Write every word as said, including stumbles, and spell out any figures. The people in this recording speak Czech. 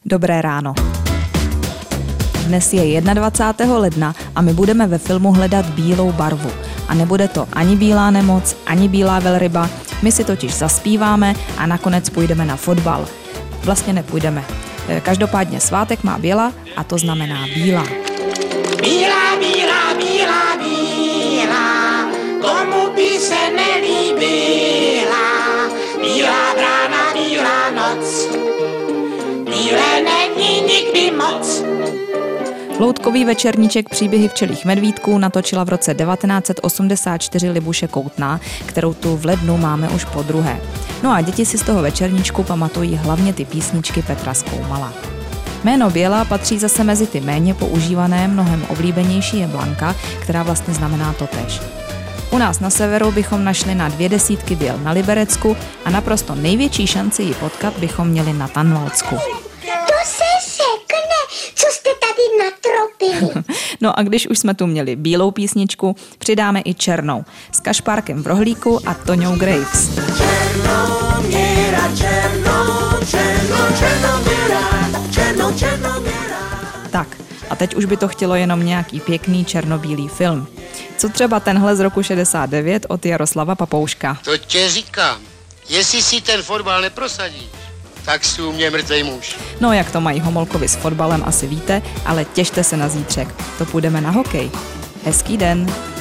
Dobré ráno. Dnes je dvacátého prvního ledna a my budeme ve filmu hledat bílou barvu. A nebude to ani bílá nemoc, ani bílá velryba. My si totiž zaspíváme a nakonec půjdeme na fotbal. Vlastně nepůjdeme. Každopádně svátek má Běla a to znamená bílá. Bílá, bílá, bílá, bílá, komu by se nelíbila. Bílá brána, bílá noc, bílé není nikdy moc. Loutkový večerníček Příběhy včelích medvídků natočila v roce devatenáct set osmdesát čtyři Libuše Koutná, kterou tu v lednu máme už po druhé. No a děti si z toho večerníčku pamatují hlavně ty písničky Petra Skoumala. Jméno Běla patří zase mezi ty méně používané, mnohem oblíbenější je Blanka, která vlastně znamená totéž. U nás na severu bychom našli na dvě desítky běl na Liberecku a naprosto největší šanci ji potkat bychom měli na Tanvaldsku. To se řekne, co jste tady natropili. No a když už jsme tu měli bílou písničku, přidáme i černou. S Kašpárkem v rohlíku a Toňou Graves. Černoměra, černo, černo, černoměra, černo, černoměra. Tak, a teď už by to chtělo jenom nějaký pěkný černobílý film. Co třeba tenhle z roku šedesát devět od Jaroslava Papouška. To tě říkám, jestli si ten fotbal neprosadíš, tak si u mě mrtvej muž. No jak to mají Homolkovi s fotbalem asi víte, ale těšte se na zítřek. To půjdeme na hokej. Hezký den.